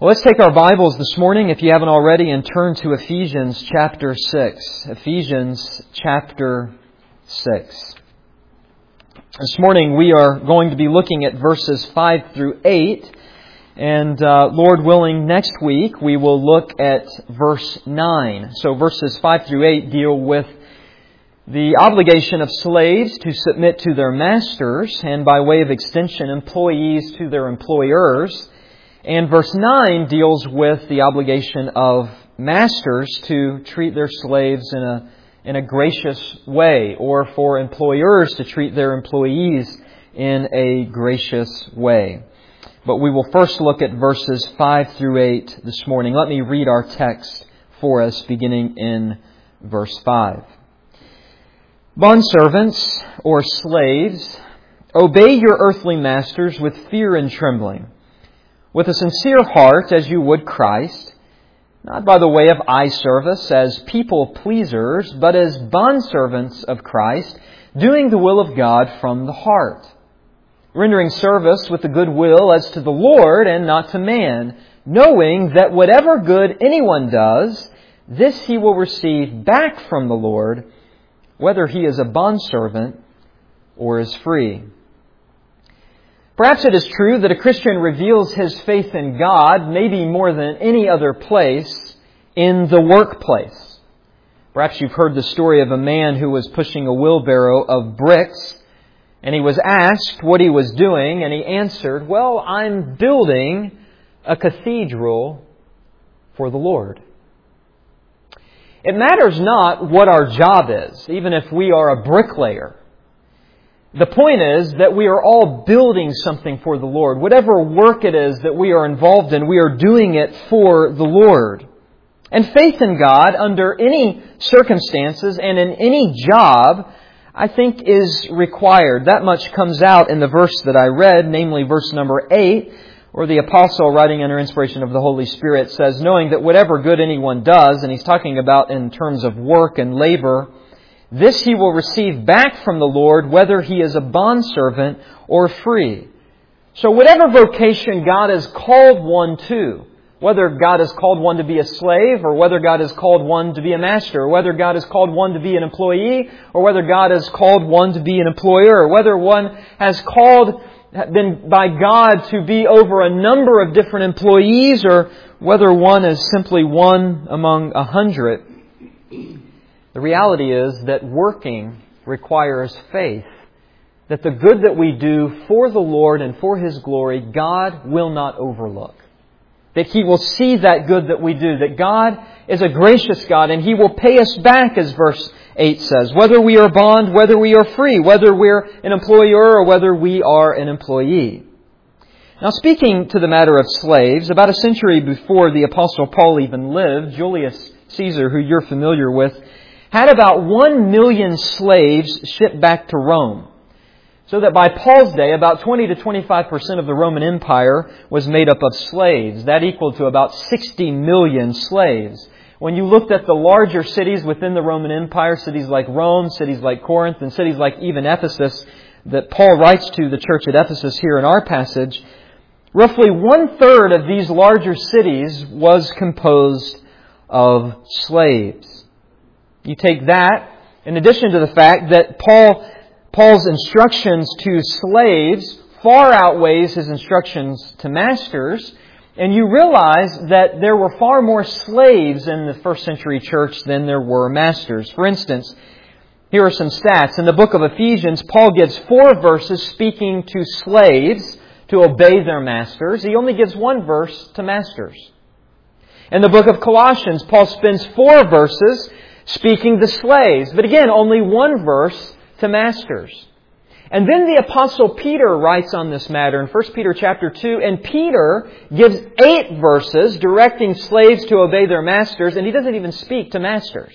Well, let's take our Bibles this morning, if you haven't already, and turn to Ephesians chapter 6. Ephesians chapter 6. This morning we are going to be looking at verses 5 through 8. And Lord willing, next week we will look at verse 9. So verses 5 through 8 deal with the obligation of slaves to submit to their masters, and by way of extension, employees to their employers. And verse 9 deals with the obligation of masters to treat their slaves in a gracious way, or for employers to treat their employees in a gracious way. But we will first look at verses 5 through 8 this morning. Let me read our text for us, beginning in verse 5. Bondservants, or slaves, obey your earthly masters with fear and trembling, with a sincere heart as you would Christ, not by the way of eye service as people pleasers, but as bondservants of Christ, doing the will of God from the heart, rendering service with a good will as to the Lord and not to man, knowing that whatever good anyone does, this he will receive back from the Lord, whether he is a bondservant or is free. Perhaps it is true that a Christian reveals his faith in God, maybe more than any other place, in the workplace. Perhaps you've heard the story of a man who was pushing a wheelbarrow of bricks, and he was asked what he was doing, and he answered, "Well, I'm building a cathedral for the Lord." It matters not what our job is, even if we are a bricklayer. The point is that we are all building something for the Lord. Whatever work it is that we are involved in, we are doing it for the Lord. And faith in God under any circumstances and in any job, I think, is required. That much comes out in the verse that I read, namely verse number 8, where the apostle, writing under inspiration of the Holy Spirit, says, knowing that whatever good anyone does, and he's talking about in terms of work and labor, this he will receive back from the Lord, whether he is a bondservant or free. So whatever vocation God has called one to, whether God has called one to be a slave, or whether God has called one to be a master, or whether God has called one to be an employee, or whether God has called one to be an employer, whether one has been by God to be over a number of different employees, or whether one is simply one among 100, the reality is that working requires faith, that the good that we do for the Lord and for His glory, God will not overlook. That He will see that good that we do, that God is a gracious God and He will pay us back, as verse 8 says, whether we are bond, whether we are free, whether we're an employer or whether we are an employee. Now, speaking to the matter of slaves, about a century before the Apostle Paul even lived, Julius Caesar, who you're familiar with, had about 1 million slaves shipped back to Rome. So that by Paul's day, about 20 to 25% of the Roman Empire was made up of slaves. That equaled to about 60 million slaves. When you looked at the larger cities within the Roman Empire, cities like Rome, cities like Corinth, and cities like even Ephesus, that Paul writes to the church at Ephesus here in our passage, roughly 1/3 of these larger cities was composed of slaves. You take that, in addition to the fact that Paul's instructions to slaves far outweighs his instructions to masters, and you realize that there were far more slaves in the first century church than there were masters. For instance, here are some stats. In the book of Ephesians, Paul gives 4 verses speaking to slaves to obey their masters. He only gives 1 verse to masters. In the book of Colossians, Paul spends 4 verses speaking to slaves, but again, only 1 verse to masters. And then the Apostle Peter writes on this matter in 1 Peter chapter 2, and Peter gives 8 verses directing slaves to obey their masters, and he doesn't even speak to masters.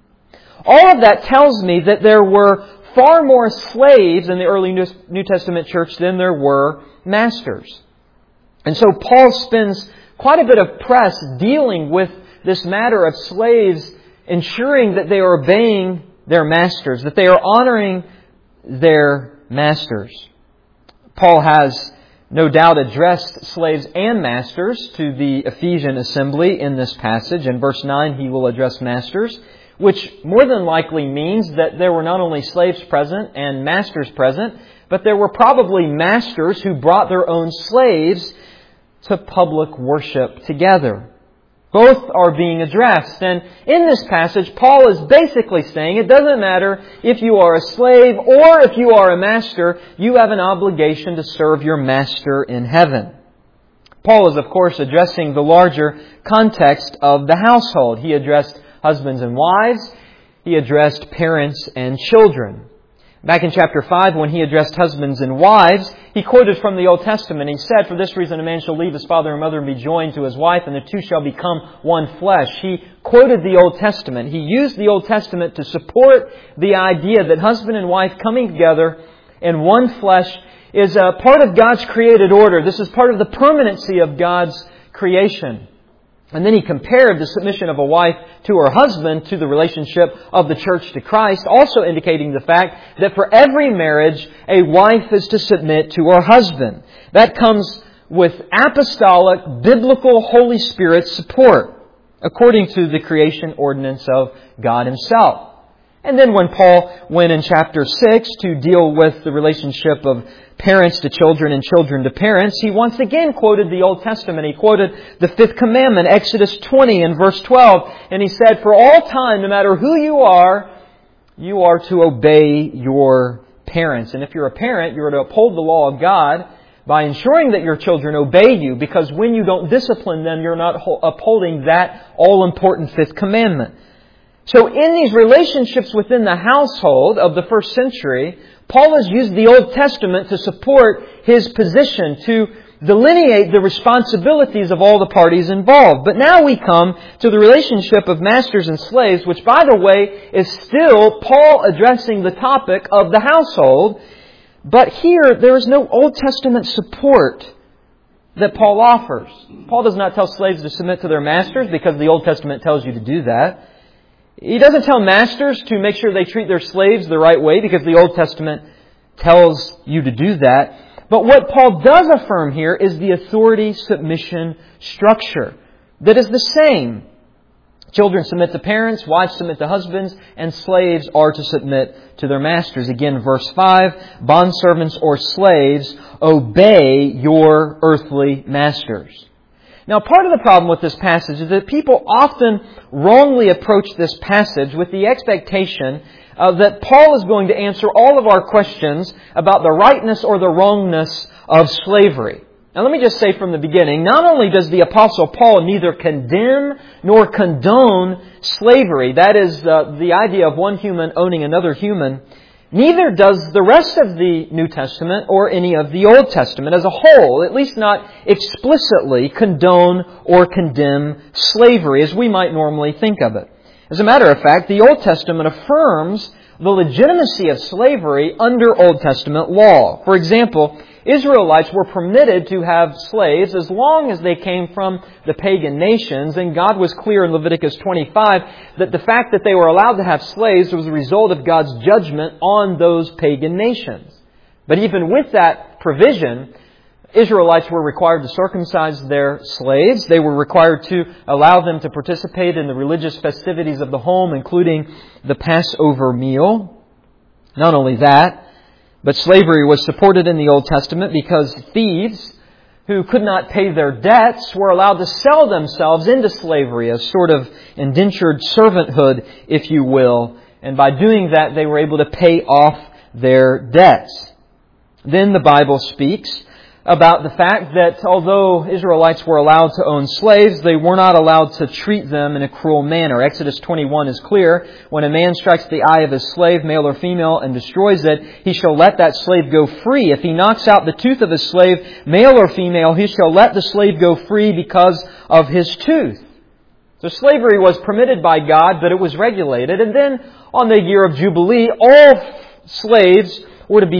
All of that tells me that there were far more slaves in the early New Testament church than there were masters. And so Paul spends quite a bit of press dealing with this matter of slaves, ensuring that they are obeying their masters, that they are honoring their masters. Paul has no doubt addressed slaves and masters to the Ephesian assembly in this passage. In verse 9, he will address masters, which more than likely means that there were not only slaves present and masters present, but there were probably masters who brought their own slaves to public worship together. Both are being addressed. And in this passage, Paul is basically saying it doesn't matter if you are a slave or if you are a master, you have an obligation to serve your master in heaven. Paul is, of course, addressing the larger context of the household. He addressed husbands and wives. He addressed parents and children. Back in chapter 5, when he addressed husbands and wives, he quoted from the Old Testament. He said, "For this reason a man shall leave his father and mother and be joined to his wife, and the two shall become one flesh." He quoted the Old Testament. He used the Old Testament to support the idea that husband and wife coming together in one flesh is a part of God's created order. This is part of the permanency of God's creation. And then he compared the submission of a wife to her husband to the relationship of the church to Christ, also indicating the fact that for every marriage, a wife is to submit to her husband. That comes with apostolic, biblical, Holy Spirit support, according to the creation ordinance of God Himself. And then when Paul went in chapter 6 to deal with the relationship of parents to children and children to parents, he once again quoted the Old Testament. He quoted the fifth commandment, Exodus 20 and verse 12. And he said, "For all time, no matter who you are to obey your parents." And if you're a parent, you're to uphold the law of God by ensuring that your children obey you, because when you don't discipline them, you're not upholding that all-important fifth commandment. So in these relationships within the household of the first century, Paul has used the Old Testament to support his position, to delineate the responsibilities of all the parties involved. But now we come to the relationship of masters and slaves, which, by the way, is still Paul addressing the topic of the household. But here, there is no Old Testament support that Paul offers. Paul does not tell slaves to submit to their masters because the Old Testament tells you to do that. He doesn't tell masters to make sure they treat their slaves the right way because the Old Testament tells you to do that. But what Paul does affirm here is the authority-submission structure that is the same. Children submit to parents, wives submit to husbands, and slaves are to submit to their masters. Again, verse 5, "Bondservants or slaves, obey your earthly masters." Now, part of the problem with this passage is that people often wrongly approach this passage with the expectation that Paul is going to answer all of our questions about the rightness or the wrongness of slavery. Now, let me just say from the beginning, not only does the Apostle Paul neither condemn nor condone slavery, that is the idea of one human owning another human, neither does the rest of the New Testament or any of the Old Testament as a whole, at least not explicitly condone or condemn slavery as we might normally think of it. As a matter of fact, the Old Testament affirms the legitimacy of slavery under Old Testament law. For example, Israelites were permitted to have slaves as long as they came from the pagan nations, and God was clear in Leviticus 25 that the fact that they were allowed to have slaves was a result of God's judgment on those pagan nations. But even with that provision, Israelites were required to circumcise their slaves. They were required to allow them to participate in the religious festivities of the home, including the Passover meal. Not only that, but slavery was supported in the Old Testament because thieves who could not pay their debts were allowed to sell themselves into slavery, a sort of indentured servanthood, if you will. And by doing that, they were able to pay off their debts. Then the Bible speaks about the fact that although Israelites were allowed to own slaves, they were not allowed to treat them in a cruel manner. Exodus 21 is clear. When a man strikes the eye of his slave, male or female, and destroys it, he shall let that slave go free. If he knocks out the tooth of his slave, male or female, he shall let the slave go free because of his tooth. So slavery was permitted by God, but it was regulated. And then on the year of Jubilee, all slaves were to be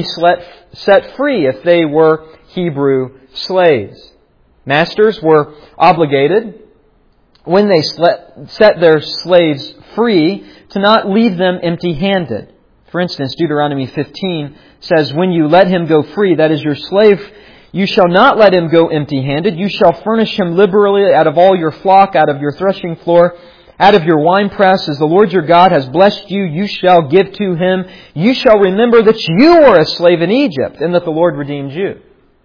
set free if they were Hebrew slaves. Masters were obligated, when they set their slaves free, to not leave them empty-handed. For instance, Deuteronomy 15 says, "When you let him go free, that is your slave, You shall not let him go empty-handed. You shall furnish him liberally out of all your flock, out of your threshing floor, out of your winepress. As the Lord your God has blessed you, you shall give to him. You shall remember that you were a slave in Egypt, and that the Lord redeemed you.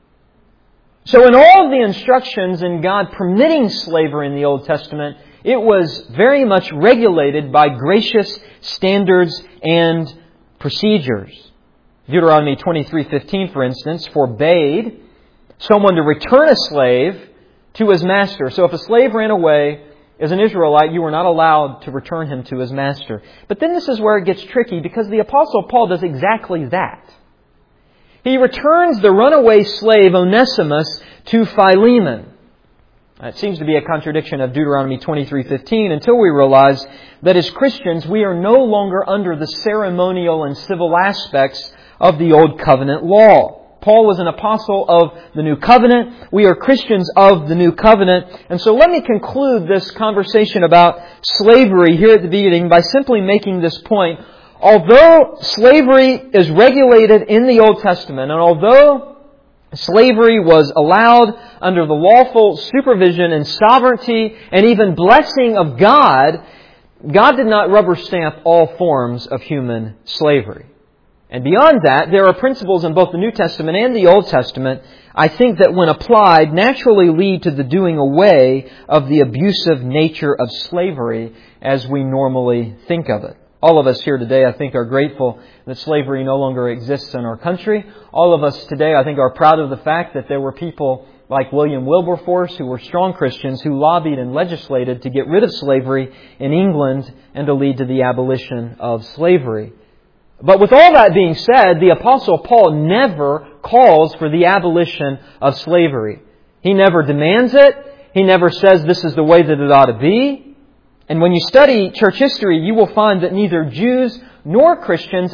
So in all of the instructions in God permitting slavery in the Old Testament, it was very much regulated by gracious standards and procedures. Deuteronomy 23:15, for instance, forbade someone to return a slave to his master. So if a slave ran away as an Israelite, you were not allowed to return him to his master. But then this is where it gets tricky, because the Apostle Paul does exactly that. He returns the runaway slave Onesimus to Philemon. It seems to be a contradiction of Deuteronomy 23:15 until we realize that as Christians we are no longer under the ceremonial and civil aspects of the Old Covenant law. Paul was an apostle of the New Covenant. We are Christians of the New Covenant. And so let me conclude this conversation about slavery here at the beginning by simply making this point. Although slavery is regulated in the Old Testament, and although slavery was allowed under the lawful supervision and sovereignty and even blessing of God, God did not rubber stamp all forms of human slavery. And beyond that, there are principles in both the New Testament and the Old Testament, I think, that when applied naturally lead to the doing away of the abusive nature of slavery as we normally think of it. All of us here today, I think, are grateful that slavery no longer exists in our country. All of us today, I think, are proud of the fact that there were people like William Wilberforce, who were strong Christians, who lobbied and legislated to get rid of slavery in England and to lead to the abolition of slavery. But with all that being said, the Apostle Paul never calls for the abolition of slavery. He never demands it. He never says this is the way that it ought to be. And when you study church history, you will find that neither Jews nor Christians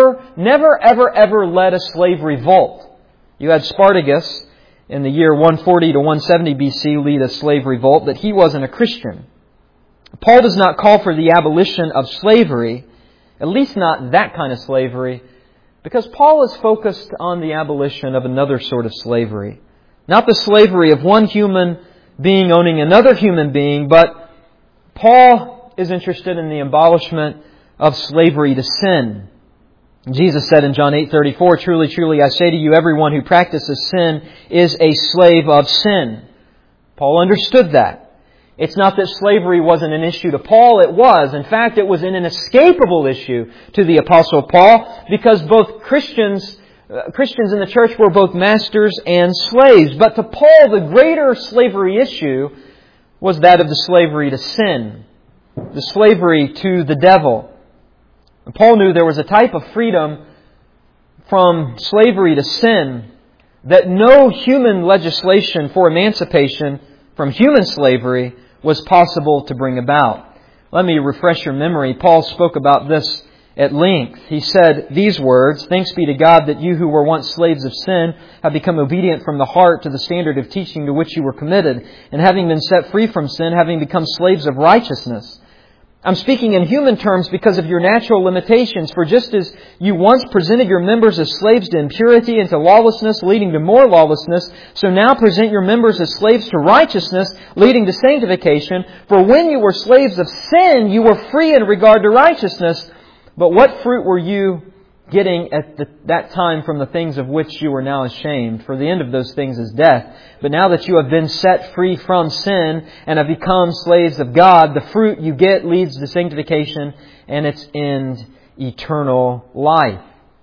never led a slave revolt. You had Spartacus in the year 140 to 170 BC lead a slave revolt, but he wasn't a Christian. Paul does not call for the abolition of slavery, at least not that kind of slavery, because Paul is focused on the abolition of another sort of slavery. Not the slavery of one human being owning another human being, but Paul is interested in the abolishment of slavery to sin. Jesus said in John 8:34, "Truly, truly, I say to you, everyone who practices sin is a slave of sin." Paul understood that. It's not that slavery wasn't an issue to Paul. It was. In fact, it was an inescapable issue to the Apostle Paul, because both Christians in the church were both masters and slaves. But to Paul, the greater slavery issue was that of the slavery to sin, the slavery to the devil. And Paul knew there was a type of freedom from slavery to sin that no human legislation for emancipation from human slavery was possible to bring about. Let me refresh your memory. Paul spoke about this at length. He said these words, "Thanks be to God that you who were once slaves of sin have become obedient from the heart to the standard of teaching to which you were committed, and having been set free from sin, having become slaves of righteousness." I'm speaking in human terms because of your natural limitations. For just as you once presented your members as slaves to impurity and to lawlessness, leading to more lawlessness, so now present your members as slaves to righteousness, leading to sanctification. For when you were slaves of sin, you were free in regard to righteousness. But what fruit were you getting at that time from the things of which you are now ashamed? For the end of those things is death. But now that you have been set free from sin and have become slaves of God, the fruit you get leads to sanctification, and its end, eternal life.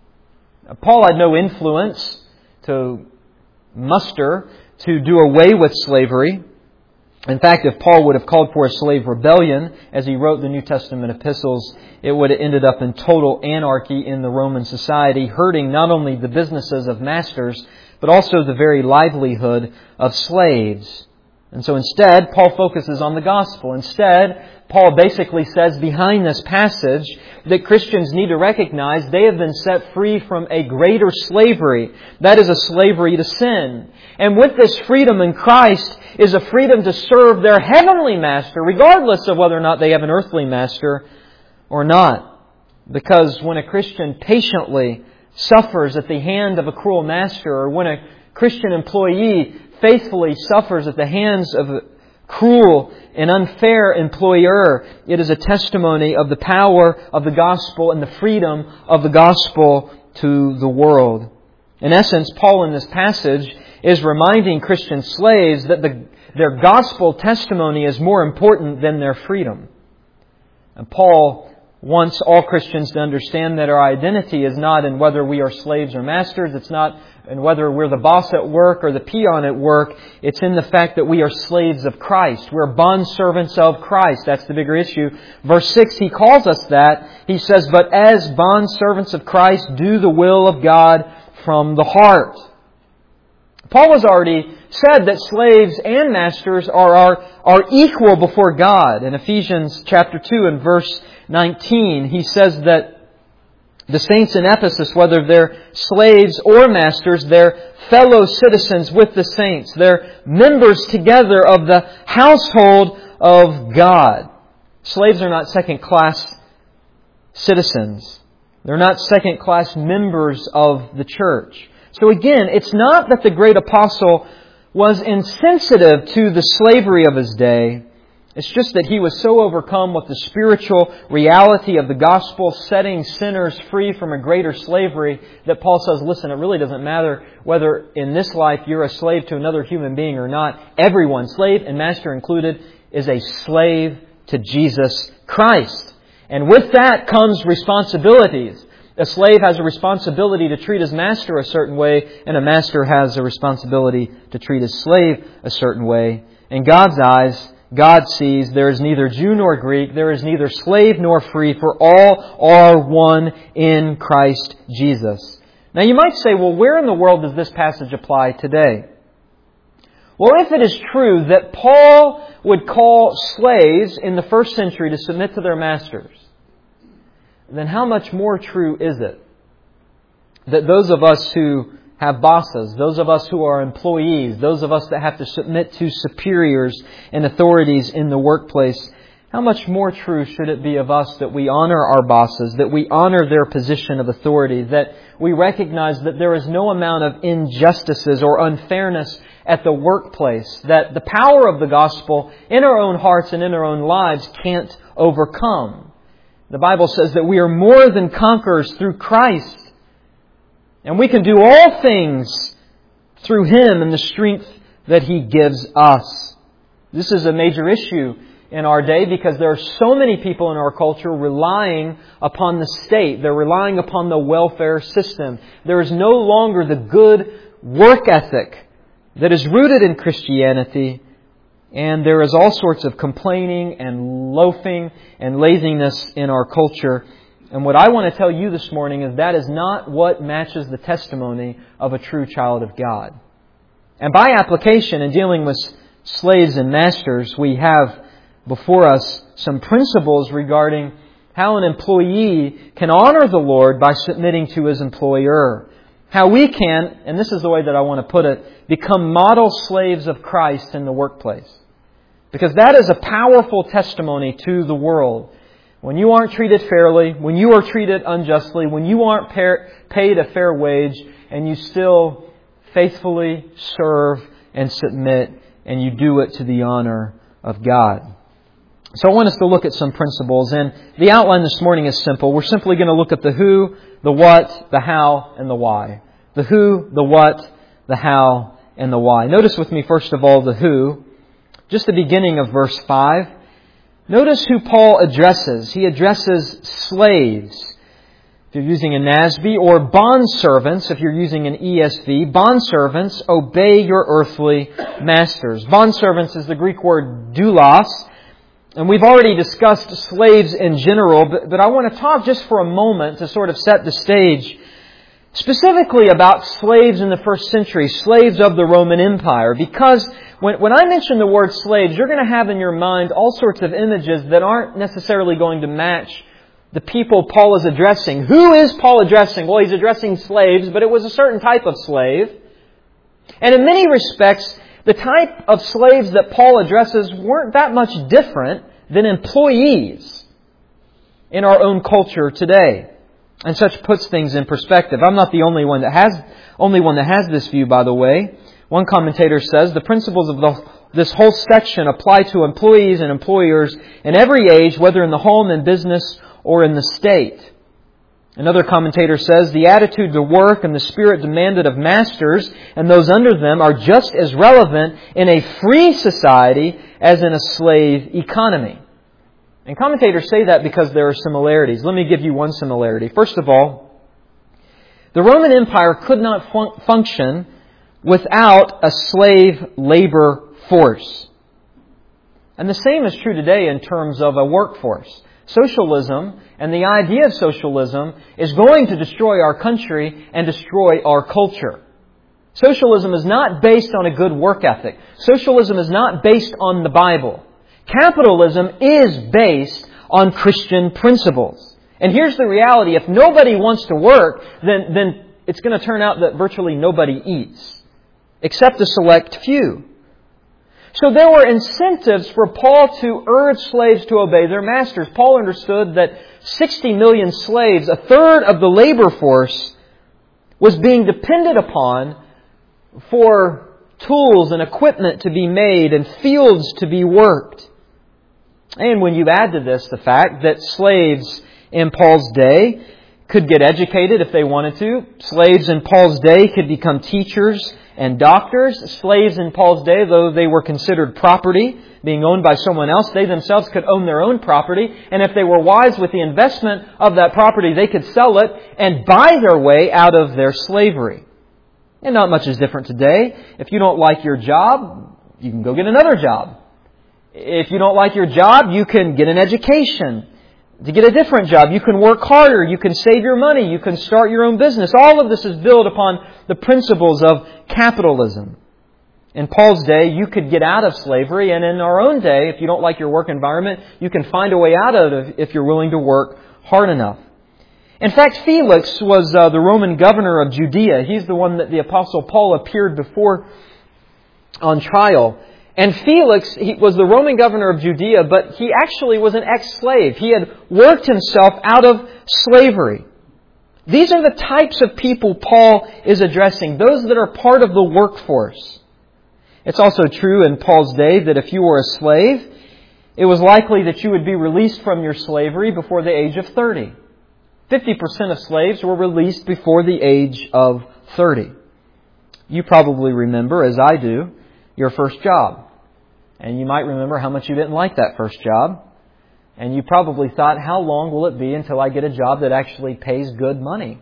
Paul had no influence to muster to do away with slavery. In fact, if Paul would have called for a slave rebellion, as he wrote the New Testament epistles, it would have ended up in total anarchy in the Roman society, hurting not only the businesses of masters, but also the very livelihood of slaves. And so instead, Paul focuses on the gospel. Instead, Paul basically says behind this passage that Christians need to recognize they have been set free from a greater slavery. That is a slavery to sin. And with this freedom in Christ is a freedom to serve their heavenly master, regardless of whether or not they have an earthly master or not. Because when a Christian patiently suffers at the hand of a cruel master, or when a Christian employee faithfully suffers at the hands of a cruel and unfair employer, it is a testimony of the power of the gospel and the freedom of the gospel to the world. In essence, Paul in this passage is reminding Christian slaves that their gospel testimony is more important than their freedom. And Paul wants all Christians to understand that our identity is not in whether we are slaves or masters. It's not in whether we're the boss at work or the peon at work. It's in the fact that we are slaves of Christ. We're bondservants of Christ. That's the bigger issue. Verse 6, he calls us that. He says, "But as bondservants of Christ, do the will of God from the heart." Paul has already said that slaves and masters are equal before God. In Ephesians chapter 2 and verse 19, he says that the saints in Ephesus, whether they're slaves or masters, they're fellow citizens with the saints. They're members together of the household of God. Slaves are not second-class citizens. They're not second-class members of the church. So again, it's not that the great apostle was insensitive to the slavery of his day. It's just that he was so overcome with the spiritual reality of the gospel, setting sinners free from a greater slavery, that Paul says, listen, it really doesn't matter whether in this life you're a slave to another human being or not. Everyone, slave and master included, is a slave to Jesus Christ. And with that comes responsibilities. A slave has a responsibility to treat his master a certain way, and a master has a responsibility to treat his slave a certain way. In God's eyes, God sees there is neither Jew nor Greek, there is neither slave nor free, for all are one in Christ Jesus. Now you might say, well, where in the world does this passage apply today? Well, if it is true that Paul would call slaves in the first century to submit to their masters, then how much more true is it that those of us who have bosses, those of us who are employees, those of us that have to submit to superiors and authorities in the workplace, how much more true should it be of us that we honor our bosses, that we honor their position of authority, that we recognize that there is no amount of injustices or unfairness at the workplace, that the power of the gospel in our own hearts and in our own lives can't overcome. The Bible says that we are more than conquerors through Christ. And we can do all things through Him and the strength that He gives us. This is a major issue in our day because there are so many people in our culture relying upon the state. They're relying upon the welfare system. There is no longer the good work ethic that is rooted in Christianity. And there is all sorts of complaining and loafing and laziness in our culture. And what I want to tell you this morning is that is not what matches the testimony of a true child of God. And by application, in dealing with slaves and masters, we have before us some principles regarding how an employee can honor the Lord by submitting to his employer. How we can, and this is the way that I want to put it, become model slaves of Christ in the workplace. Because that is a powerful testimony to the world. When you aren't treated fairly, when you are treated unjustly, when you aren't paid a fair wage, and you still faithfully serve and submit, and you do it to the honor of God. So I want us to look at some principles, and the outline this morning is simple. We're simply going to look at the who, the what, the how, and the why. The who, the what, the how, and the why. Notice with me, first of all, the who. Just the beginning of verse 5. Notice who Paul addresses. He addresses slaves. If you're using a NASB, or bondservants, if you're using an ESV. Bondservants, obey your earthly masters. Bondservants is the Greek word doulos. And we've already discussed slaves in general, but I want to talk just for a moment to sort of set the stage specifically about slaves in the first century, slaves of the Roman Empire. Because when I mention the word slaves, you're going to have in your mind all sorts of images that aren't necessarily going to match the people Paul is addressing. Who is Paul addressing? Well, he's addressing slaves, but it was a certain type of slave. And in many respects, the type of slaves that Paul addresses weren't that much different than employees in our own culture today. And such puts things in perspective. I'm not the only one that has this view, by the way. One commentator says the principles of this whole section apply to employees and employers in every age, whether in the home, in business, or in the state. Another commentator says the attitude to work and the spirit demanded of masters and those under them are just as relevant in a free society as in a slave economy. And commentators say that because there are similarities. Let me give you one similarity. First of all, the Roman Empire could not function without a slave labor force. And the same is true today in terms of a workforce. Socialism and the idea of socialism is going to destroy our country and destroy our culture. Socialism is not based on a good work ethic. Socialism is not based on the Bible. Capitalism is based on Christian principles. And here's the reality. If nobody wants to work, then it's going to turn out that virtually nobody eats, except a select few. So there were incentives for Paul to urge slaves to obey their masters. Paul understood that 60 million slaves, a third of the labor force, was being depended upon for tools and equipment to be made and fields to be worked. And when you add to this the fact that slaves in Paul's day could get educated if they wanted to. Slaves in Paul's day could become teachers and doctors. Slaves in Paul's day, though they were considered property, being owned by someone else, they themselves could own their own property. And if they were wise with the investment of that property, they could sell it and buy their way out of their slavery. And not much is different today. If you don't like your job, you can go get another job. If you don't like your job, you can get an education to get a different job. You can work harder. You can save your money. You can start your own business. All of this is built upon the principles of capitalism. In Paul's day, you could get out of slavery. And in our own day, if you don't like your work environment, you can find a way out of it if you're willing to work hard enough. In fact, Felix was the Roman governor of Judea. He's the one that the Apostle Paul appeared before on trial. And Felix, he was the Roman governor of Judea, but he actually was an ex-slave. He had worked himself out of slavery. These are the types of people Paul is addressing, those that are part of the workforce. It's also true in Paul's day that if you were a slave, it was likely that you would be released from your slavery before the age of 30. 50% of slaves were released before the age of 30. You probably remember, as I do, your first job. And you might remember how much you didn't like that first job. And you probably thought, how long will it be until I get a job that actually pays good money?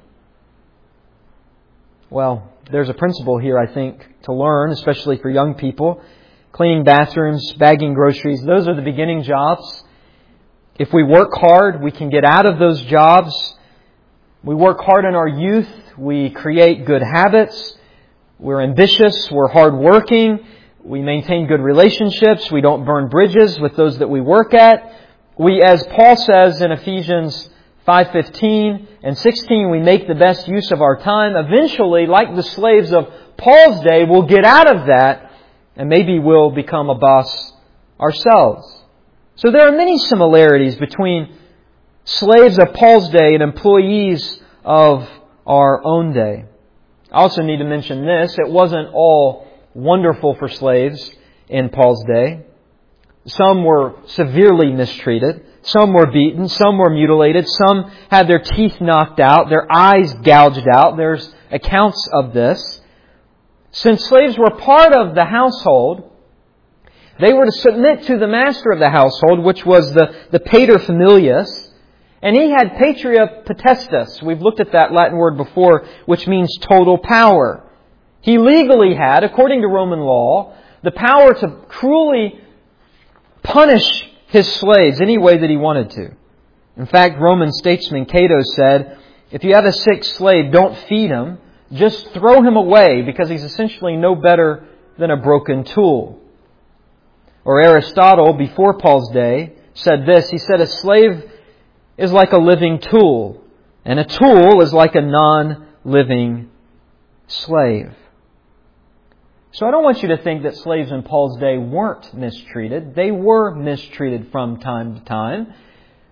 Well, there's a principle here, I think, to learn, especially for young people. Cleaning bathrooms, bagging groceries, those are the beginning jobs. If we work hard, we can get out of those jobs. We work hard in our youth. We create good habits. We're ambitious. We're hardworking. We maintain good relationships. We don't burn bridges with those that we work at. We, as Paul says in Ephesians 5:15 and 16, we make the best use of our time. Eventually, like the slaves of Paul's day, we'll get out of that and maybe we'll become a boss ourselves. So there are many similarities between slaves of Paul's day and employees of our own day. I also need to mention this. It wasn't all wonderful for slaves in Paul's day. Some were severely mistreated. Some were beaten. Some were mutilated. Some had their teeth knocked out, their eyes gouged out. There's accounts of this. Since slaves were part of the household, they were to submit to the master of the household, which was the pater familias. And he had patria potestas. We've looked at that Latin word before, which means total power. He legally had, according to Roman law, the power to cruelly punish his slaves any way that he wanted to. In fact, Roman statesman Cato said, if you have a sick slave, don't feed him. Just throw him away because he's essentially no better than a broken tool. Or Aristotle, before Paul's day, said this. He said, a slave is like a living tool, and a tool is like a non-living slave. So I don't want you to think that slaves in Paul's day weren't mistreated. They were mistreated from time to time.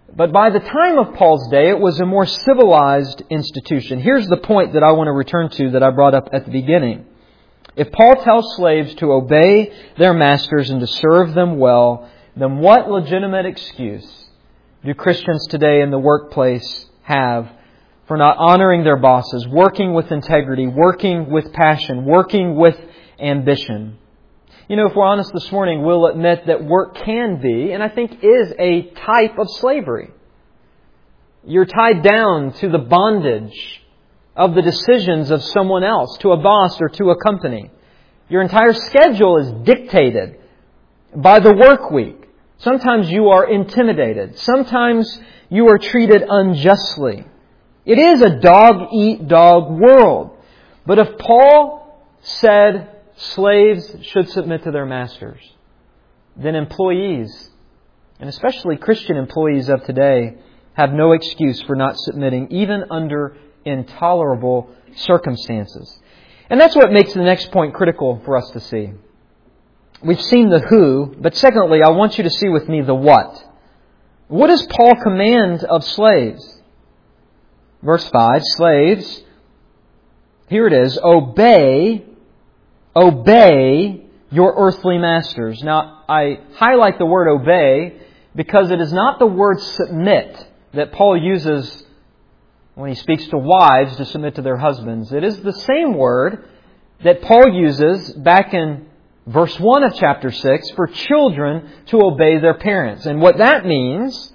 But by the time of Paul's day, it was a more civilized institution. Here's the point that I want to return to that I brought up at the beginning. If Paul tells slaves to obey their masters and to serve them well, then what legitimate excuse do Christians today in the workplace have for not honoring their bosses, working with integrity, working with passion, working with ambition? You know, if we're honest this morning, we'll admit that work can be, and I think is, a type of slavery. You're tied down to the bondage of the decisions of someone else, to a boss or to a company. Your entire schedule is dictated by the work week. Sometimes you are intimidated. Sometimes you are treated unjustly. It is a dog-eat-dog world. But if Paul said slaves should submit to their masters, then employees, and especially Christian employees of today, have no excuse for not submitting, even under intolerable circumstances. And that's what makes the next point critical for us to see. We've seen the who, but secondly, I want you to see with me the what. What does Paul command of slaves? Verse 5, slaves, here it is, obey your earthly masters. Now, I highlight the word obey because it is not the word submit that Paul uses when he speaks to wives to submit to their husbands. It is the same word that Paul uses back in verse 1 of chapter 6 for children to obey their parents. And what that means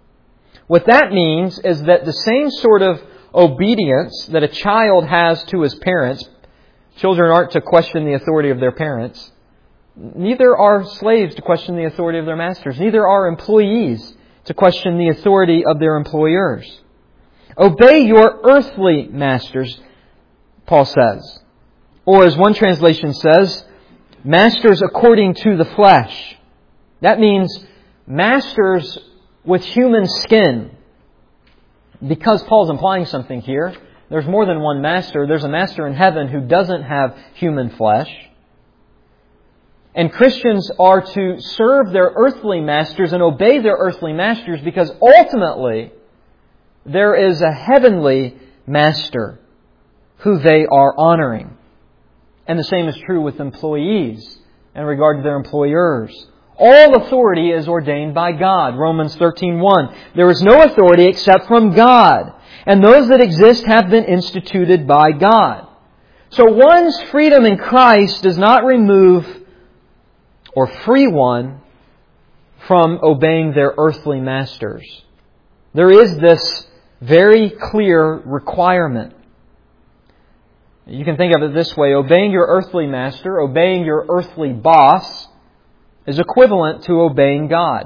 is that the same sort of obedience that a child has to his parents, children aren't to question the authority of their parents. Neither are slaves to question the authority of their masters. Neither are employees to question the authority of their employers. Obey your earthly masters, Paul says. Or as one translation says, masters according to the flesh. That means masters with human skin. Because Paul's implying something here, there's more than one master. There's a master in heaven who doesn't have human flesh. And Christians are to serve their earthly masters and obey their earthly masters because ultimately there is a heavenly master who they are honoring. And the same is true with employees in regard to their employers. All authority is ordained by God. Romans 13:1. There is no authority except from God, and those that exist have been instituted by God. So one's freedom in Christ does not remove or free one from obeying their earthly masters. There is this very clear requirement. You can think of it this way. Obeying your earthly master, obeying your earthly boss, is equivalent to obeying God.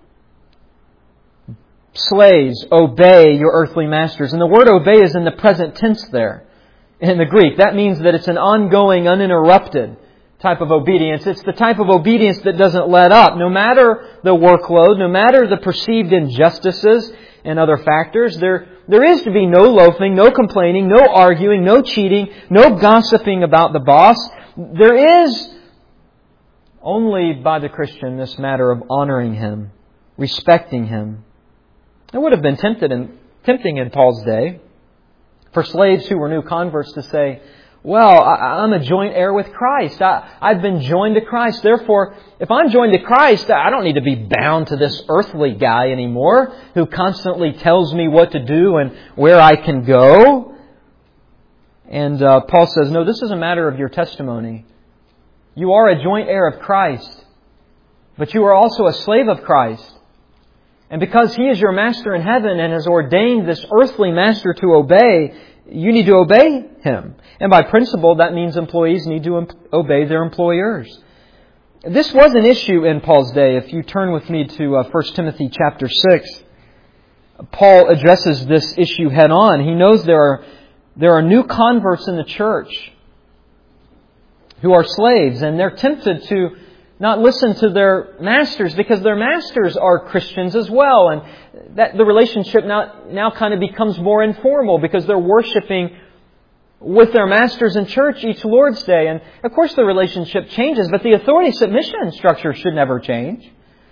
Slaves, obey your earthly masters. And the word obey is in the present tense there. In the Greek, that means that it's an ongoing, uninterrupted type of obedience. It's the type of obedience that doesn't let up. No matter the workload, no matter the perceived injustices and other factors, there is to be no loafing, no complaining, no arguing, no cheating, no gossiping about the boss. There is only by the Christian this matter of honoring him, respecting him. It would have been tempting in Paul's day for slaves who were new converts to say, well, I'm a joint heir with Christ. I've been joined to Christ. Therefore, if I'm joined to Christ, I don't need to be bound to this earthly guy anymore who constantly tells me what to do and where I can go. And Paul says, no, this is a matter of your testimony. You are a joint heir of Christ, but you are also a slave of Christ. And because He is your master in heaven and has ordained this earthly master to obey, you need to obey Him. And by principle, that means employees need to obey their employers. This was an issue in Paul's day. If you turn with me to 1 Timothy chapter 6, Paul addresses this issue head on. He knows there are new converts in the church who are slaves, and they're tempted to not listen to their masters because their masters are Christians as well. And that the relationship now kind of becomes more informal because they're worshiping with their masters in church each Lord's Day. And of course the relationship changes, but the authority submission structure should never change.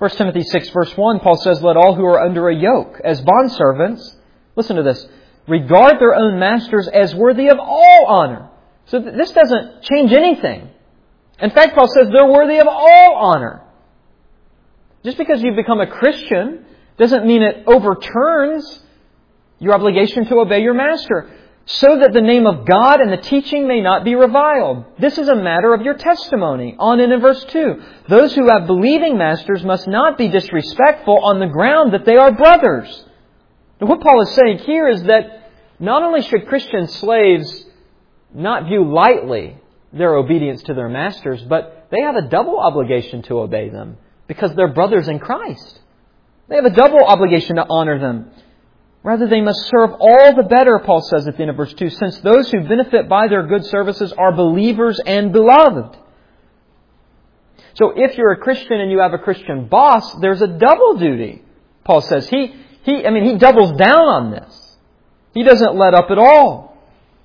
1 Timothy 6 verse 1, Paul says, "Let all who are under a yoke as bondservants," listen to this, "regard their own masters as worthy of all honor." So this doesn't change anything. In fact, Paul says they're worthy of all honor. Just because you've become a Christian doesn't mean it overturns your obligation to obey your master, so that the name of God and the teaching may not be reviled. This is a matter of your testimony. On in verse 2. "Those who have believing masters must not be disrespectful on the ground that they are brothers." And what Paul is saying here is that not only should Christian slaves not view lightly their obedience to their masters, but they have a double obligation to obey them because they're brothers in Christ. They have a double obligation to honor them. Rather, they must serve all the better, Paul says at the end of verse 2, since those who benefit by their good services are believers and beloved. So if you're a Christian and you have a Christian boss, there's a double duty. Paul says he doubles down on this. He doesn't let up at all.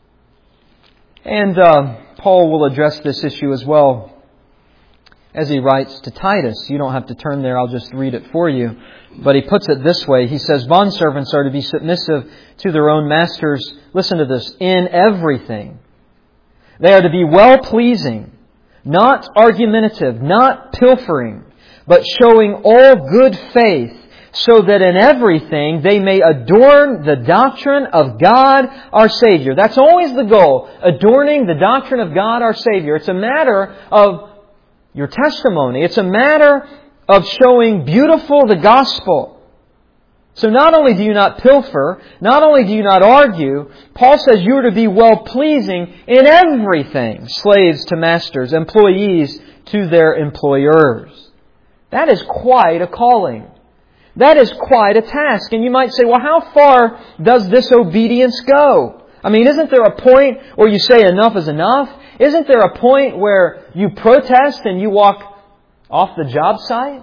And Paul will address this issue as well as he writes to Titus. You don't have to turn there, I'll just read it for you. But he puts it this way. He says, "Bondservants are to be submissive to their own masters," listen to this, "in everything. They are to be well-pleasing, not argumentative, not pilfering, but showing all good faith, so that in everything they may adorn the doctrine of God our Savior." That's always the goal, adorning the doctrine of God our Savior. It's a matter of your testimony. It's a matter of showing beautiful the gospel. So not only do you not pilfer, not only do you not argue, Paul says you are to be well-pleasing in everything. Slaves to masters, employees to their employers. That is quite a calling. That is quite a task. And you might say, well, how far does this obedience go? I mean, isn't there a point where you say enough is enough? Isn't there a point where you protest and you walk off the job site?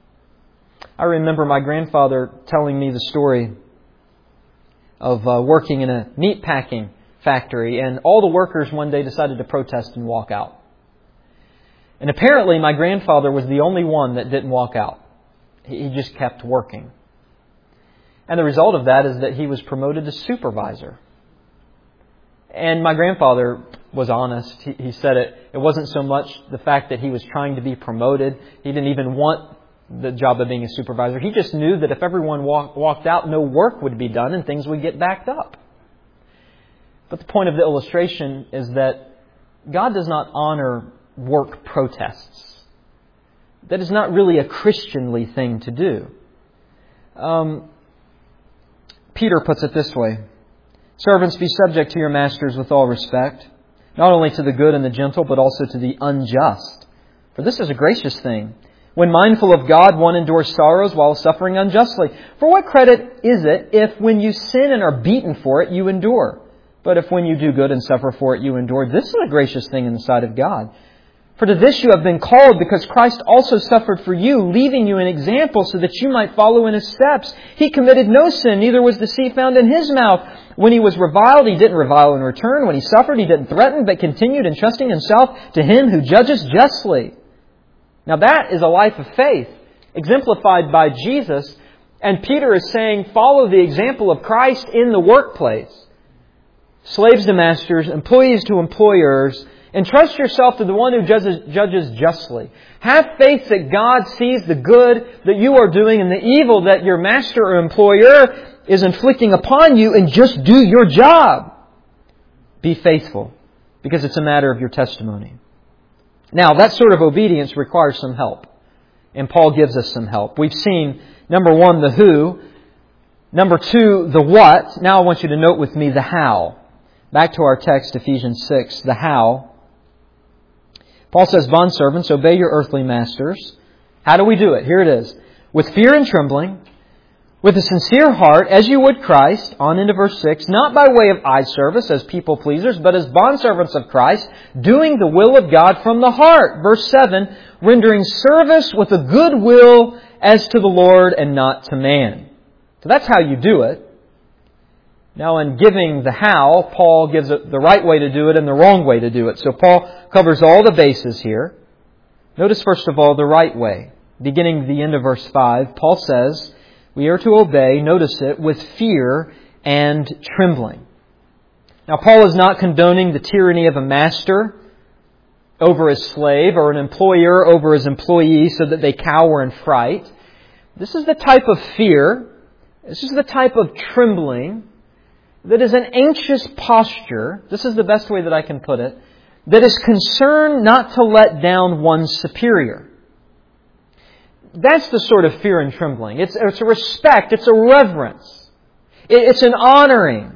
I remember my grandfather telling me the story of working in a meat packing factory, and all the workers one day decided to protest and walk out. And apparently my grandfather was the only one that didn't walk out. He just kept working. And the result of that is that he was promoted to supervisor. And my grandfather was honest. He said it wasn't so much the fact that he was trying to be promoted. He didn't even want the job of being a supervisor. He just knew that if everyone walked out, no work would be done and things would get backed up. But the point of the illustration is that God does not honor work protests. That is not really a Christianly thing to do. Peter puts it this way. "Servants, be subject to your masters with all respect, not only to the good and the gentle, but also to the unjust. For this is a gracious thing. When mindful of God, one endures sorrows while suffering unjustly. For what credit is it if when you sin and are beaten for it, you endure? But if when you do good and suffer for it, you endure, this is a gracious thing in the sight of God. For to this you have been called, because Christ also suffered for you, leaving you an example so that you might follow in His steps. He committed no sin, neither was deceit found in His mouth. When He was reviled, He didn't revile in return. When He suffered, He didn't threaten, but continued entrusting Himself to Him who judges justly." Now that is a life of faith, exemplified by Jesus. And Peter is saying, follow the example of Christ in the workplace. Slaves to masters, employees to employers. Entrust yourself to the one who judges justly. Have faith that God sees the good that you are doing and the evil that your master or employer is inflicting upon you, and just do your job. Be faithful, because it's a matter of your testimony. Now, that sort of obedience requires some help. And Paul gives us some help. We've seen, number one, the who. Number two, the what. Now I want you to note with me the how. Back to our text, Ephesians 6, the how. Paul says, "Bondservants, obey your earthly masters." How do we do it? Here it is. "With fear and trembling, with a sincere heart, as you would Christ," on into verse 6, "not by way of eye service as people pleasers, but as bondservants of Christ, doing the will of God from the heart." Verse 7, "rendering service with a good will as to the Lord and not to man." So that's how you do it. Now, in giving the how, Paul gives it the right way to do it and the wrong way to do it. So Paul covers all the bases here. Notice, first of all, the right way. beginning the end of verse 5, Paul says we are to obey, notice it, with fear and trembling. Now, Paul is not condoning the tyranny of a master over his slave or an employer over his employee so that they cower in fright. This is the type of fear, this is the type of trembling that is an anxious posture, this is the best way that I can put it, that is concerned not to let down one's superior. That's the sort of fear and trembling. It's a respect, it's a reverence, it's an honoring.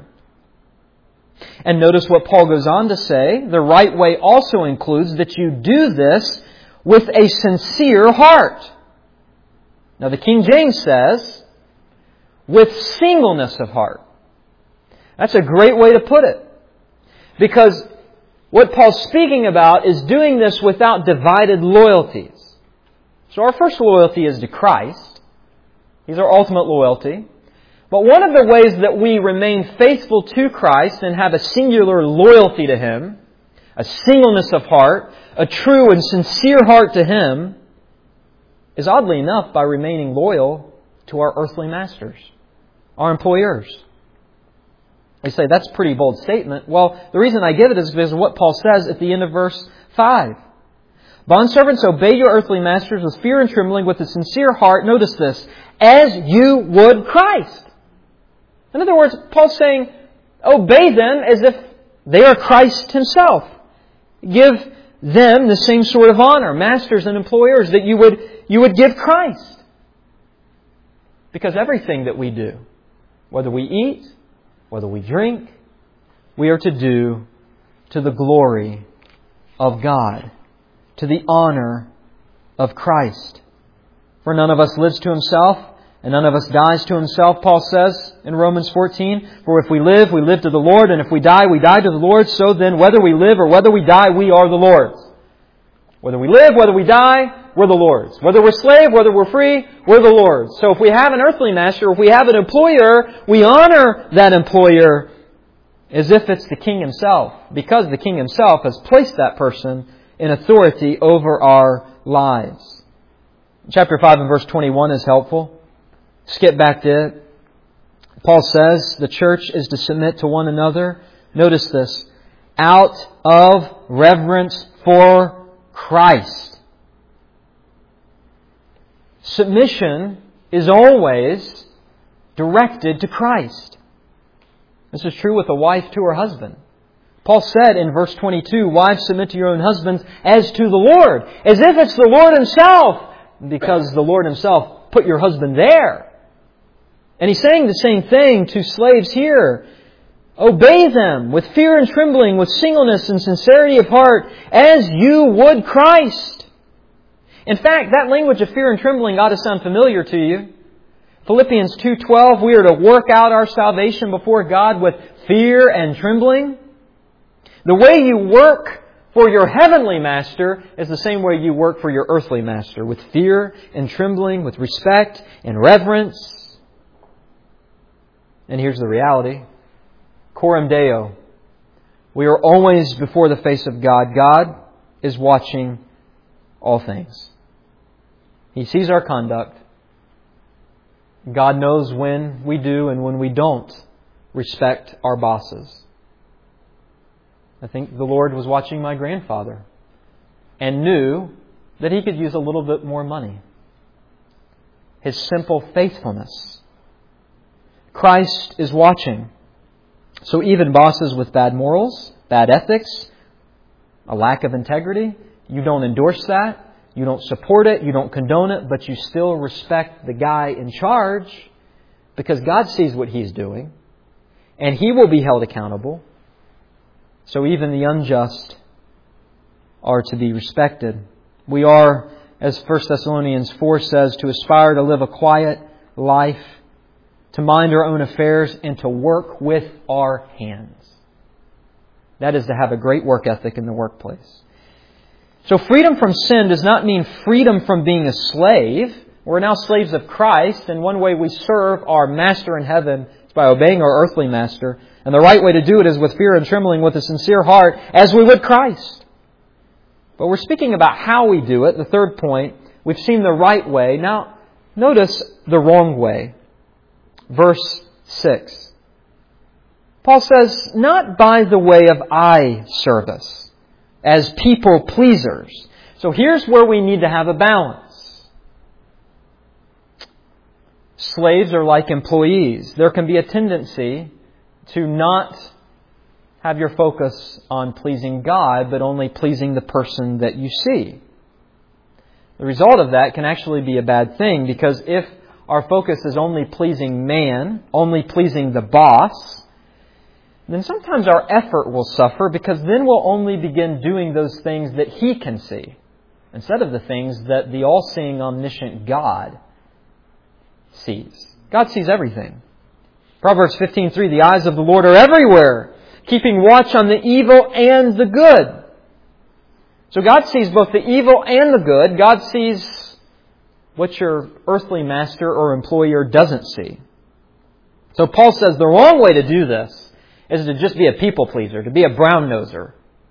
And notice what Paul goes on to say. The right way also includes that you do this with a sincere heart. Now the King James says, with singleness of heart. That's a great way to put it. Because what Paul's speaking about is doing this without divided loyalties. So our first loyalty is to Christ. He's our ultimate loyalty. But one of the ways that we remain faithful to Christ and have a singular loyalty to Him, a singleness of heart, a true and sincere heart to Him, is oddly enough by remaining loyal to our earthly masters, our employers. You say, that's a pretty bold statement. Well, the reason I give it is because of what Paul says at the end of verse 5. Bondservants, obey your earthly masters with fear and trembling, with a sincere heart. Notice this, as you would Christ. In other words, Paul's saying, obey them as if they are Christ Himself. Give them the same sort of honor, masters and employers, that you would give Christ. Because everything that we do, whether we eat, whether we drink, we are to do to the glory of God, to the honor of Christ. For none of us lives to himself, and none of us dies to himself, Paul says in Romans 14. For if we live, we live to the Lord, and if we die, we die to the Lord. So then, whether we live or whether we die, we are the Lord's. Whether we live, whether we die, we're the Lord's. Whether we're slave, whether we're free, we're the Lord's. So if we have an earthly master, if we have an employer, we honor that employer as if it's the King Himself, because the King Himself has placed that person in authority over our lives. Chapter 5 and verse 21 is helpful. Skip back to it. Paul says the church is to submit to one another. Notice this. Out of reverence for Christ. Submission is always directed to Christ. This is true with a wife to her husband. Paul said in verse 22, wives, submit to your own husbands as to the Lord, as if it's the Lord Himself, because the Lord Himself put your husband there. And he's saying the same thing to slaves here. Obey them with fear and trembling, with singleness and sincerity of heart, as you would Christ. In fact, that language of fear and trembling ought to sound familiar to you. Philippians 2:12, we are to work out our salvation before God with fear and trembling. The way you work for your heavenly master is the same way you work for your earthly master, with fear and trembling, with respect and reverence. And here's the reality. Coram Deo. We are always before the face of God. God is watching all things. He sees our conduct. God knows when we do and when we don't respect our bosses. I think the Lord was watching my grandfather and knew that he could use a little bit more money. His simple faithfulness. Christ is watching. So even bosses with bad morals, bad ethics, a lack of integrity, you don't endorse that, you don't support it, you don't condone it, but you still respect the guy in charge because God sees what he's doing and he will be held accountable. So even the unjust are to be respected. We are, as 1 Thessalonians 4 says, to aspire to live a quiet life, to mind our own affairs, and to work with our hands. That is to have a great work ethic in the workplace. So freedom from sin does not mean freedom from being a slave. We're now slaves of Christ, and one way we serve our Master in heaven is by obeying our earthly master. And the right way to do it is with fear and trembling, with a sincere heart, as we would Christ. But we're speaking about how we do it. The third point, We've seen the right way. Now, notice the wrong way. Verse 6. Paul says, not by the way of eye service, as people pleasers. So here's where we need to have a balance. Slaves are like employees. There can be a tendency to not have your focus on pleasing God, but only pleasing the person that you see. The result of that can actually be a bad thing, because if our focus is only pleasing man, only pleasing the boss, then sometimes our effort will suffer, because then we'll only begin doing those things that He can see, instead of the things that the all-seeing, omniscient God sees. God sees everything. Proverbs 15:3, the eyes of the Lord are everywhere, keeping watch on the evil and the good. So God sees both the evil and the good. God sees what your earthly master or employer doesn't see. So Paul says the wrong way to do this is to just be a people pleaser, to be a brown noser.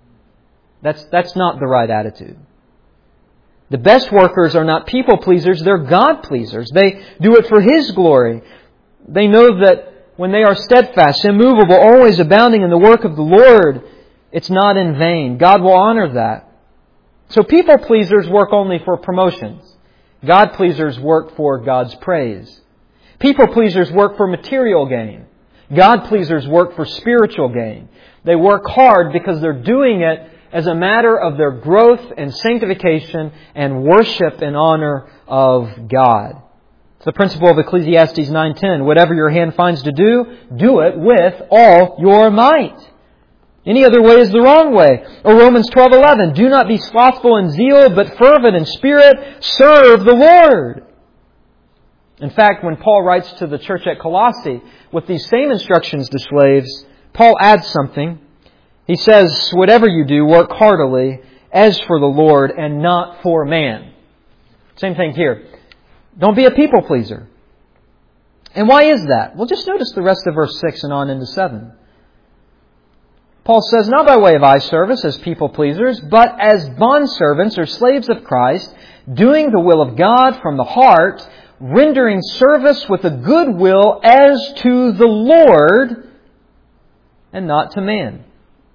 That's not the right attitude. The best workers are not people pleasers, they're God pleasers. They do it for His glory. They know that when they are steadfast, immovable, always abounding in the work of the Lord, it's not in vain. God will honor that. So people pleasers work only for promotions. God pleasers work for God's praise. People pleasers work for material gain. God pleasers work for spiritual gain. They work hard because they're doing it as a matter of their growth and sanctification and worship and honor of God. It's the principle of Ecclesiastes 9:10. Whatever your hand finds to do, do it with all your might. Any other way is the wrong way. Or Romans 12:11. Do not be slothful in zeal, but fervent in spirit. Serve the Lord. In fact, when Paul writes to the church at Colossae with these same instructions to slaves, Paul adds something. He says, whatever you do, work heartily as for the Lord and not for man. Same thing here. Don't be a people pleaser. And why is that? Well, just notice the rest of verse 6 and on into 7. Paul says, not by way of eye service as people pleasers, but as bondservants or slaves of Christ, doing the will of God from the heart, rendering service with a good will as to the Lord and not to man.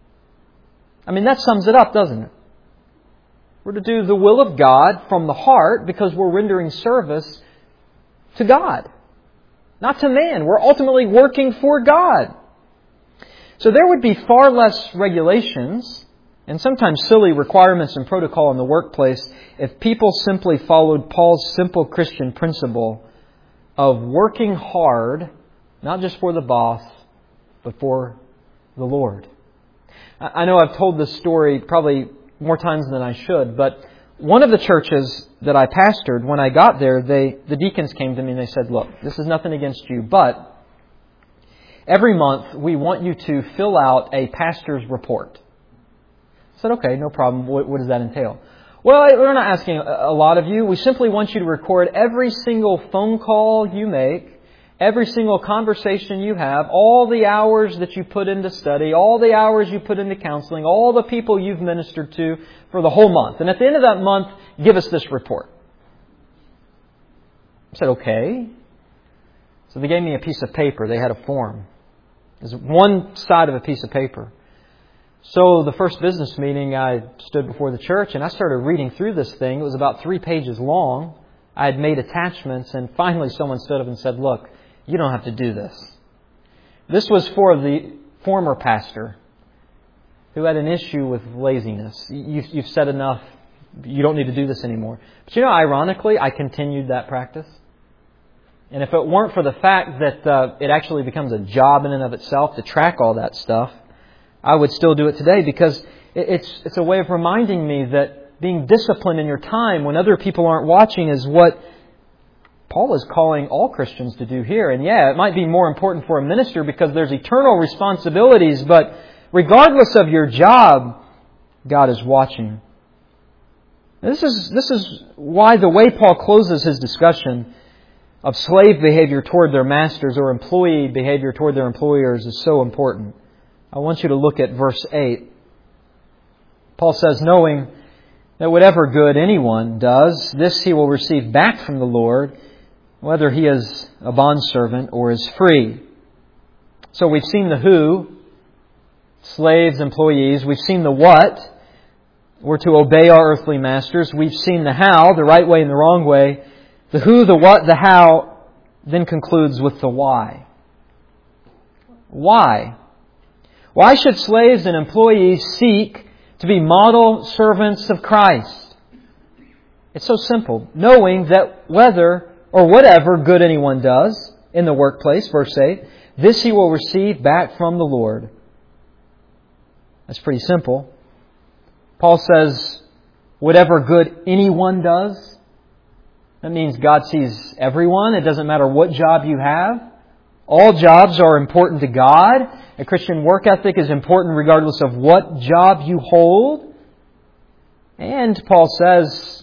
I mean, that sums it up, doesn't it? We're to do the will of God from the heart because we're rendering service to God, not to man. We're ultimately working for God. So there would be far less regulations and sometimes silly requirements and protocol in the workplace if people simply followed Paul's simple Christian principle of working hard, not just for the boss, but for the Lord. I know I've told this story probably more times than I should, but one of the churches that I pastored, when I got there, the deacons came to me and they said, look, this is nothing against you, but every month we want you to fill out a pastor's report. I said, okay, no problem. What does that entail? Well, we're not asking a lot of you. We simply want you to record every single phone call you make, every single conversation you have, all the hours that you put into study, all the hours you put into counseling, all the people you've ministered to for the whole month. And at the end of that month, give us this report. I said, okay. So they gave me a piece of paper. They had a form. It was one side of a piece of paper. So the first business meeting, I stood before the church and I started reading through this thing. It was about 3 pages long. I had made attachments, and finally someone stood up and said, look, you don't have to do this. This was for the former pastor who had an issue with laziness. You've said enough. You don't need to do this anymore. But you know, ironically, I continued that practice. And if it weren't for the fact that it actually becomes a job in and of itself to track all that stuff, I would still do it today, because it's a way of reminding me that being disciplined in your time when other people aren't watching is what Paul is calling all Christians to do here. And yeah, it might be more important for a minister because there's eternal responsibilities, but regardless of your job, God is watching. This is why the way Paul closes his discussion of slave behavior toward their masters or employee behavior toward their employers is so important. I want you to look at verse 8. Paul says, knowing that whatever good anyone does, this he will receive back from the Lord, whether he is a bondservant or is free. So we've seen the who, slaves, employees. We've seen the what, we're to obey our earthly masters. We've seen the how, the right way and the wrong way. The who, the what, the how, then concludes with the why. Why? Why should slaves and employees seek to be model servants of Christ? It's so simple. Knowing that whether or whatever good anyone does in the workplace, verse 8, this he will receive back from the Lord. That's pretty simple. Paul says, whatever good anyone does, that means God sees everyone. It doesn't matter what job you have. All jobs are important to God. A Christian work ethic is important regardless of what job you hold. And Paul says,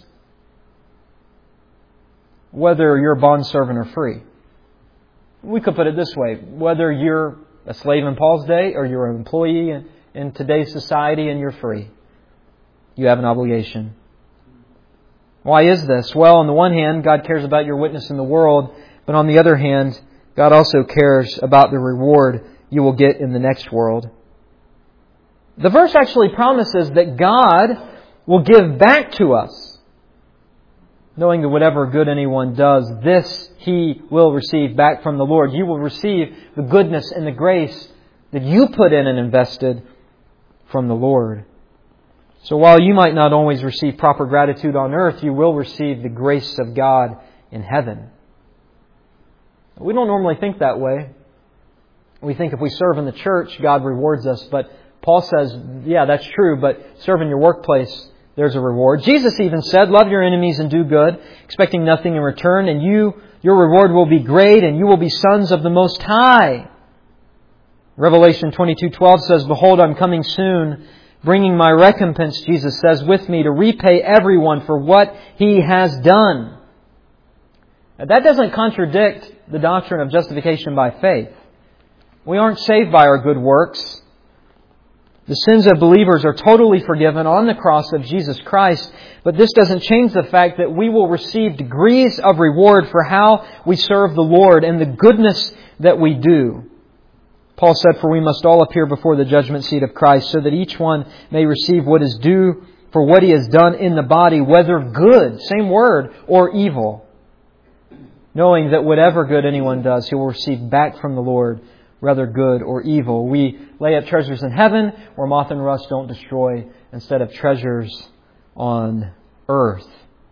whether you're a bondservant or free. We could put it this way. Whether you're a slave in Paul's day or you're an employee in today's society and you're free, you have an obligation. Why is this? Well, on the one hand, God cares about your witness in the world, but on the other hand, God also cares about the reward you will get in the next world. The verse actually promises that God will give back to us, knowing that whatever good anyone does, this he will receive back from the Lord. You will receive the goodness and the grace that you put in and invested from the Lord. So while you might not always receive proper gratitude on earth, you will receive the grace of God in heaven. We don't normally think that way. We think if we serve in the church, God rewards us. But Paul says, yeah, that's true, but serve in your workplace, there's a reward. Jesus even said, love your enemies and do good, expecting nothing in return, and your reward will be great, and you will be sons of the Most High. Revelation 22:12 says, behold, I'm coming soon, bringing my recompense, Jesus says, with me to repay everyone for what he has done. Now, that doesn't contradict the doctrine of justification by faith. We aren't saved by our good works. The sins of believers are totally forgiven on the cross of Jesus Christ, but this doesn't change the fact that we will receive degrees of reward for how we serve the Lord and the goodness that we do. Paul said, for we must all appear before the judgment seat of Christ, so that each one may receive what is due for what he has done in the body, whether good, same word, or evil. Knowing that whatever good anyone does, he will receive back from the Lord, whether good or evil. We lay up treasures in heaven where moth and rust don't destroy, instead of treasures on earth.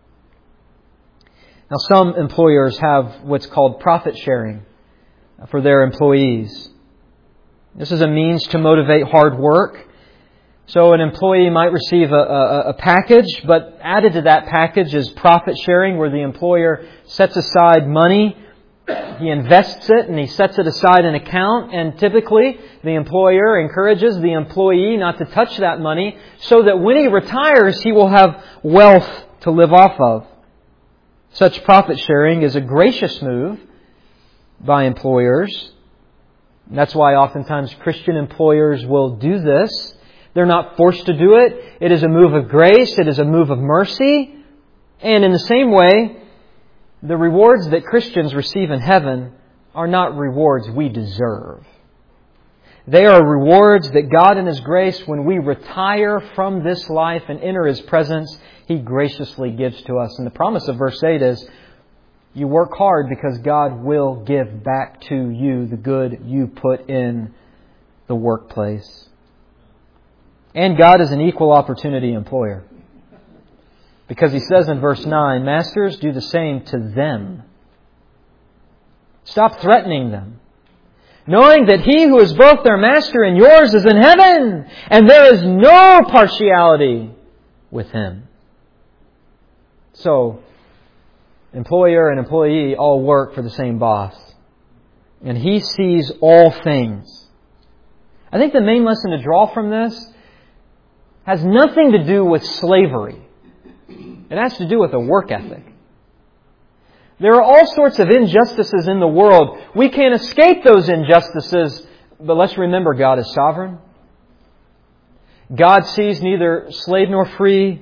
Now, some employers have what's called profit sharing for their employees. This is a means to motivate hard work. So an employee might receive a package, but added to that package is profit sharing, where the employer sets aside money, he invests it, and he sets it aside in an account. And typically, the employer encourages the employee not to touch that money, so that when he retires, he will have wealth to live off of. Such profit sharing is a gracious move by employers. And that's why oftentimes Christian employers will do this. They're not forced to do it. It is a move of grace. It is a move of mercy. And in the same way, the rewards that Christians receive in heaven are not rewards we deserve. They are rewards that God in His grace, when we retire from this life and enter His presence, He graciously gives to us. And the promise of verse 8 is, you work hard because God will give back to you the good you put in the workplace. And God is an equal opportunity employer. Because He says in verse 9, masters, do the same to them. Stop threatening them, knowing that He who is both their master and yours is in heaven, and there is no partiality with Him. So, employer and employee all work for the same boss. And He sees all things. I think the main lesson to draw from this has nothing to do with slavery. It has to do with a work ethic. There are all sorts of injustices in the world. We can't escape those injustices, but let's remember God is sovereign. God sees neither slave nor free.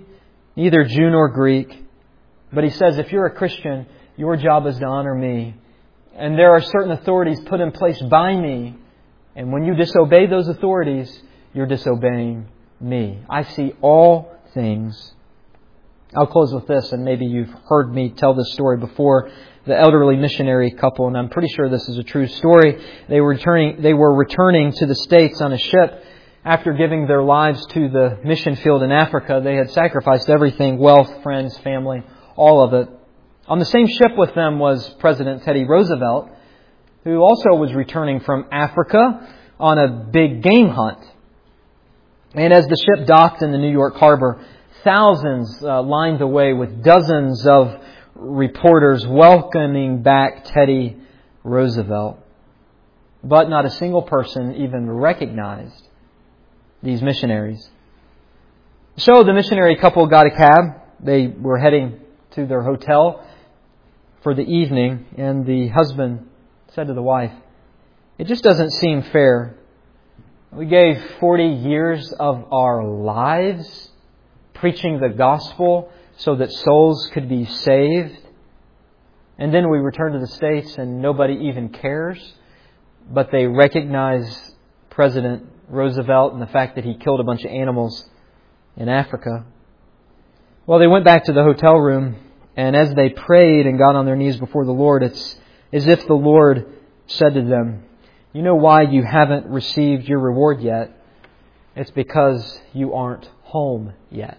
neither Jew nor Greek. But he says, if you're a Christian, your job is to honor me. And there are certain authorities put in place by me. And when you disobey those authorities, you're disobeying me. I see all things. I'll close with this, and maybe you've heard me tell this story before. The elderly missionary couple, and I'm pretty sure this is a true story. They were returning to the States on a ship after giving their lives to the mission field in Africa. They had sacrificed everything, wealth, friends, family, all of it. On the same ship with them was President Teddy Roosevelt, who also was returning from Africa on a big game hunt. And as the ship docked in the New York harbor, thousands lined the way with dozens of reporters welcoming back Teddy Roosevelt. But not a single person even recognized these missionaries. So the missionary couple got a cab. They were heading to their hotel for the evening, and the husband said to the wife, "It just doesn't seem fair. We gave 40 years of our lives preaching the gospel so that souls could be saved. And then we return to the States and nobody even cares. But they recognize President Roosevelt and the fact that he killed a bunch of animals in Africa." Well, they went back to the hotel room, and as they prayed and got on their knees before the Lord, it's as if the Lord said to them, "You know why you haven't received your reward yet? It's because you aren't home yet."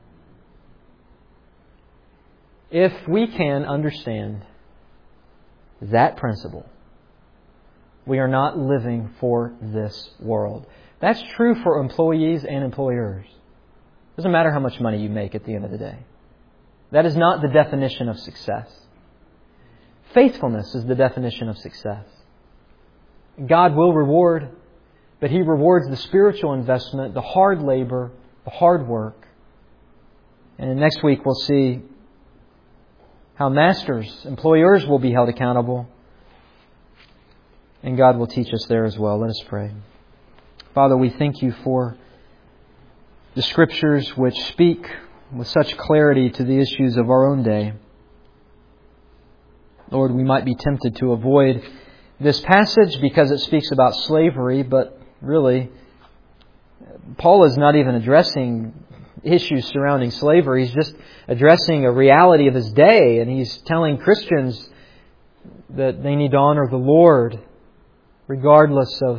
If we can understand that principle, we are not living for this world. That's true for employees and employers. It doesn't matter how much money you make at the end of the day. That is not the definition of success. Faithfulness is the definition of success. God will reward, but He rewards the spiritual investment, the hard labor, the hard work. And next week we'll see how masters, employers will be held accountable. And God will teach us there as well. Let us pray. Father, we thank You for the Scriptures which speak with such clarity to the issues of our own day. Lord, we might be tempted to avoid this passage because it speaks about slavery, but really, Paul is not even addressing issues surrounding slavery. He's just addressing a reality of his day, and he's telling Christians that they need to honor the Lord regardless of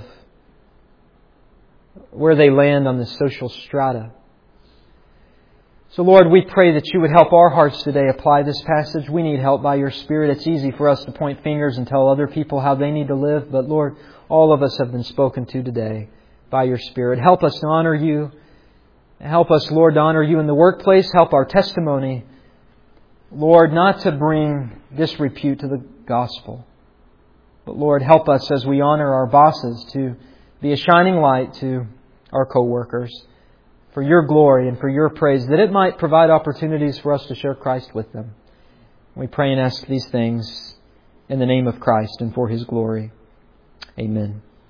where they land on the social strata. So Lord, we pray that You would help our hearts today apply this passage. We need help by Your Spirit. It's easy for us to point fingers and tell other people how they need to live, but Lord, all of us have been spoken to today by Your Spirit. Help us to honor You. Help us, Lord, to honor You in the workplace. Help our testimony, Lord, not to bring disrepute to the gospel. But Lord, help us as we honor our bosses to be a shining light to our co-workers for Your glory and for Your praise, that it might provide opportunities for us to share Christ with them. We pray and ask these things in the name of Christ and for His glory. Amen.